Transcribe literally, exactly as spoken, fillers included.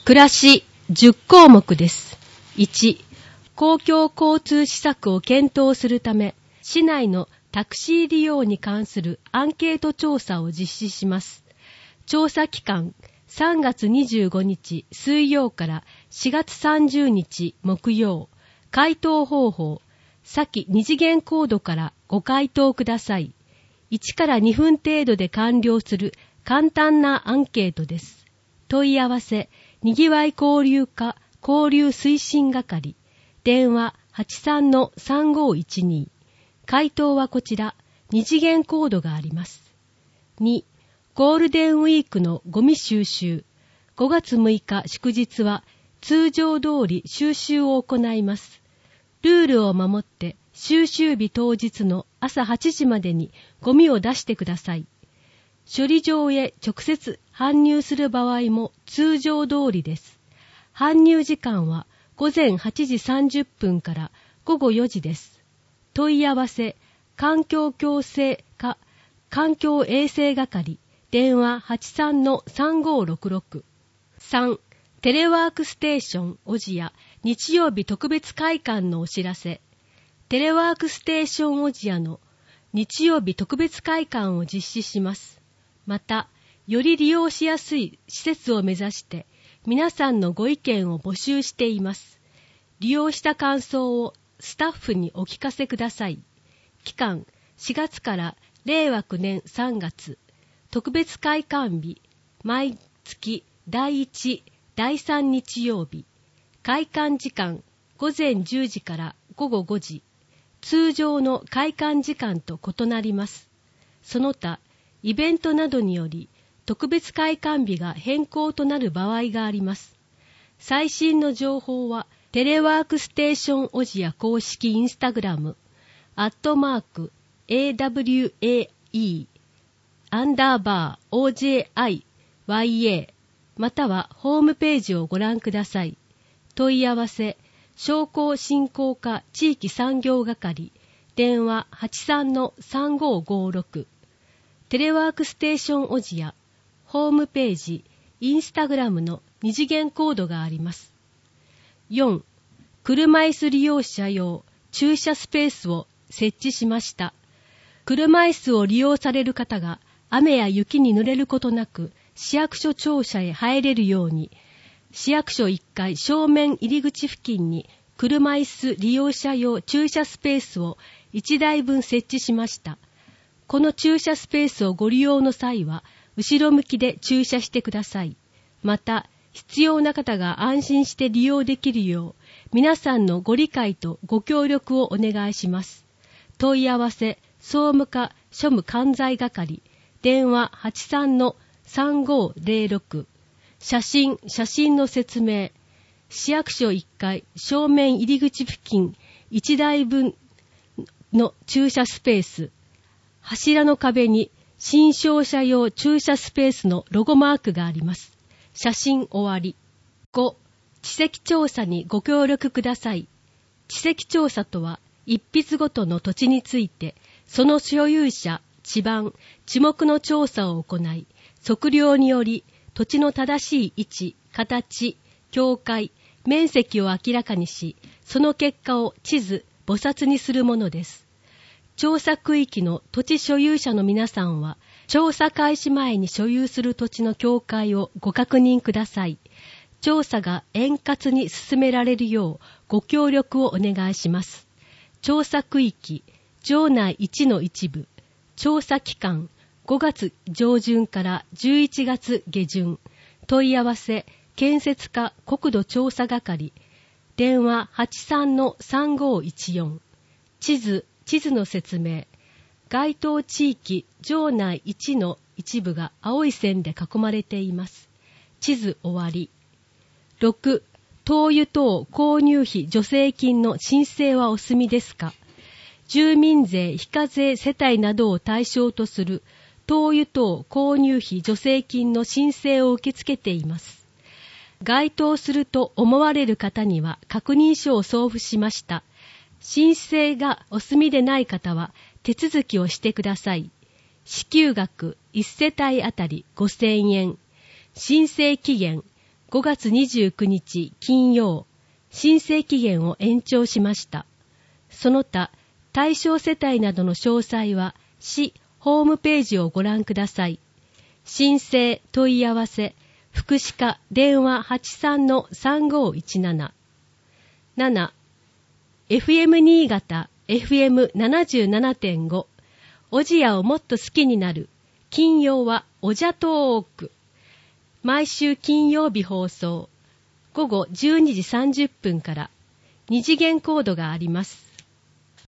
暮らしじゅっこうもくです。いち、公共交通施策を検討するため、市内のタクシー利用に関するアンケート調査を実施します。調査期間、さんがつにじゅうごにち水曜からしがつさんじゅうにち木曜。回答方法、先に次元コードからご回答ください。いちからにふん程度で完了する簡単なアンケートです。問い合わせ、にぎわい交流課交流推進係、電話 はちさんのさんごいちに。回答はこちら、に次元コードがあります。に、ゴールデンウィークのゴミ収集。ごがつむいか祝日は通常通り収集を行います。ルールを守って収集日当日の朝はちじまでにゴミを出してください。処理場へ直接搬入する場合も通常通りです。搬入時間はごぜんはちじさんじゅっぷんからごごよじです。問い合わせ、環境共生課環境衛生係、電話 はちさんのさんごろくろく。さん、テレワークステーションおじや日曜日特別会館のお知らせ。テレワークステーションおじやの日曜日特別会館を実施します。また、より利用しやすい施設を目指して皆さんのご意見を募集しています。利用した感想をスタッフにお聞かせください。期間、しがつかられいわきゅうねんさんがつ。特別会館日、毎月だいいち、だいさん日曜日。開館時間、ごぜんじゅうじからごごごじ。通常の開館時間と異なります。その他、イベントなどにより、特別開館日が変更となる場合があります。最新の情報は、テレワークステーションおじや公式インスタグラム、アットマーク、エーダブリューエーイー、アンダーバー、オージェーアイワイエー、またはホームページをご覧ください。問い合わせ、商工振興課地域産業係、電話 はちさんのさんごごろく。テレワークステーションおじや、ホームページ、インスタグラムのに次元コードがあります。よん、車椅子利用者用駐車スペースを設置しました。車椅子を利用される方が雨や雪に濡れることなく市役所庁舎へ入れるように、市役所いっかい正面入り口付近に車椅子利用者用駐車スペースをいちだいぶん設置しました。この駐車スペースをご利用の際は、後ろ向きで駐車してください。また、必要な方が安心して利用できるよう、皆さんのご理解とご協力をお願いします。問い合わせ、総務課庶務管財係、電話 はちさんのさんごぜろろく。写真、写真の説明。市役所いっかい正面入り口付近いちだいぶんの駐車スペース。柱の壁に新商車用駐車スペースのロゴマークがあります。写真終わり。ご、地籍調査にご協力ください。地籍調査とは、一筆ごとの土地について、その所有者、地盤、地目の調査を行い、測量により、土地の正しい位置、形、境界、面積を明らかにし、その結果を地図、簿冊にするものです。調査区域の土地所有者の皆さんは、調査開始前に所有する土地の境界をご確認ください。調査が円滑に進められるようご協力をお願いします。調査区域、城内いちの一部、調査期間、ごがつ上旬からじゅういちがつ下旬、問い合わせ、建設課国土調査係、電話 はちさんのさんごいちよん、地図、地図の説明、該当地域、城内いちの一部が青い線で囲まれています。地図終わり。ろく、灯油等購入費助成金の申請はお済みですか？住民税非課税世帯などを対象とする灯油等購入費助成金の申請を受け付けています。該当すると思われる方には確認書を送付しました。申請がお済みでない方は手続きをしてください。支給額いち世帯あたりごせんえん。申請期限ごがつにじゅうくにち金曜、申請期限を延長しました。その他、対象世帯などの詳細は、市ホームページをご覧ください。申請問い合わせ、福祉課電話 はちさんのさんごいちなな。なな、エフエム 新潟 エフエムななじゅうななてんご おじやをもっと好きになる金曜はおじゃトーク。毎週金曜日放送、ごごじゅうにじさんじゅっぷんからに次元コードがあります。